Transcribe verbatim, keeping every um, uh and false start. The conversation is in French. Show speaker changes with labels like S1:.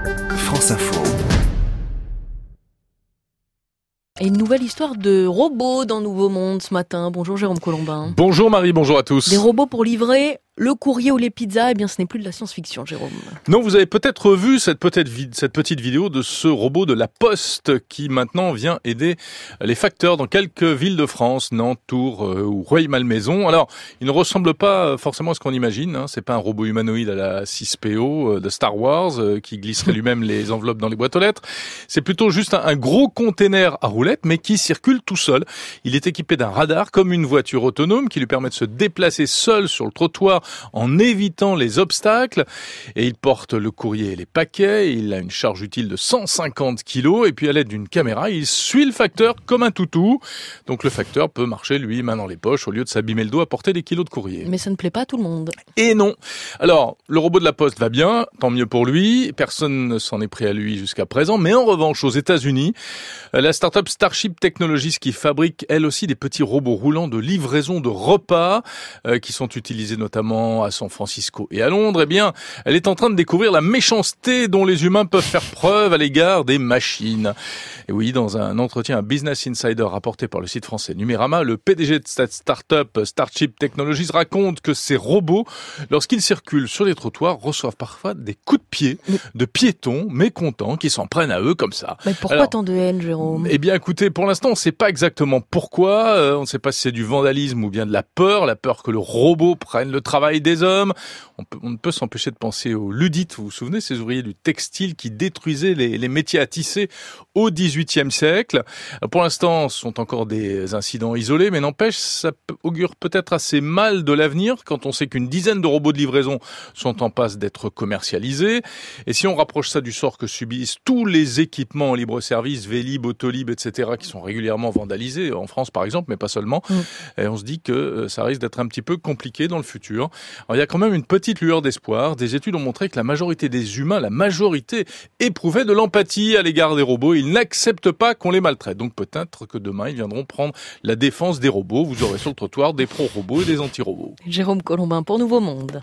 S1: France Info.
S2: Et une nouvelle histoire de robots dans Nouveau Monde ce matin. Bonjour Jérôme Colombin.
S3: Bonjour Marie, bonjour à tous.
S2: Des robots pour livrer le courrier ou les pizzas, eh bien ce n'est plus de la science-fiction, Jérôme.
S3: Non, vous avez peut-être vu cette petite, cette petite vidéo de ce robot de la Poste qui maintenant vient aider les facteurs dans quelques villes de France, Nantes, Tours euh, ou Rueil-Malmaison. Alors, il ne ressemble pas forcément à ce qu'on imagine. Hein. C'est pas un robot humanoïde à la six P O euh, de Star Wars euh, qui glisserait lui-même les enveloppes dans les boîtes aux lettres. C'est plutôt juste un, un gros container à roulettes, mais qui circule tout seul. Il est équipé d'un radar comme une voiture autonome qui lui permet de se déplacer seul sur le trottoir en évitant les obstacles, et il porte le courrier et les paquets. Il a une charge utile de cent cinquante kilos, et puis à l'aide d'une caméra, il suit le facteur comme un toutou. Donc le facteur peut marcher, lui, main dans les poches, au lieu de s'abîmer le dos à porter des kilos de courrier.
S2: Mais ça ne plaît pas à tout le monde.
S3: Et non. Alors, le robot de la Poste va bien, tant mieux pour lui. Personne ne s'en est pris à lui jusqu'à présent. Mais en revanche, aux États-Unis, la start-up Starship Technologies, qui fabrique elle aussi des petits robots roulants de livraison de repas, euh, qui sont utilisés notamment à San Francisco et à Londres, eh bien, elle est en train de découvrir la méchanceté dont les humains peuvent faire preuve à l'égard des machines. Et oui, dans un entretien à Business Insider rapporté par le site français Numérama, le P D G de cette start-up Starship Technologies raconte que ces robots, lorsqu'ils circulent sur les trottoirs, reçoivent parfois des coups de pied de piétons mécontents qui s'en prennent à eux comme ça.
S2: Mais pourquoi Alors, tant de haine, Jérôme ?
S3: Eh bien, écoutez, pour l'instant, on ne sait pas exactement pourquoi. Euh, on ne sait pas si c'est du vandalisme ou bien de la peur, la peur que le robot prenne le travail des hommes. On, peut, on ne peut s'empêcher de penser aux Luddites, vous vous souvenez, ces ouvriers du textile qui détruisaient les, les métiers à tisser au dix-huitième siècle. Pour l'instant, ce sont encore des incidents isolés, mais n'empêche, ça augure peut-être assez mal de l'avenir quand on sait qu'une dizaine de robots de livraison sont en passe d'être commercialisés. Et si on rapproche ça du sort que subissent tous les équipements en libre-service, Vélib, Autolib, et cetera, qui sont régulièrement vandalisés, en France par exemple, mais pas seulement, mmh. et on se dit que ça risque d'être un petit peu compliqué dans le futur. Alors, il y a quand même une petite lueur d'espoir. Des études ont montré que la majorité des humains, la majorité, éprouvaient de l'empathie à l'égard des robots. Ils n'acceptent pas qu'on les maltraite. Donc peut-être que demain, ils viendront prendre la défense des robots. Vous aurez sur le trottoir des pro-robots et des anti-robots.
S2: Jérôme Colombin pour Nouveau Monde.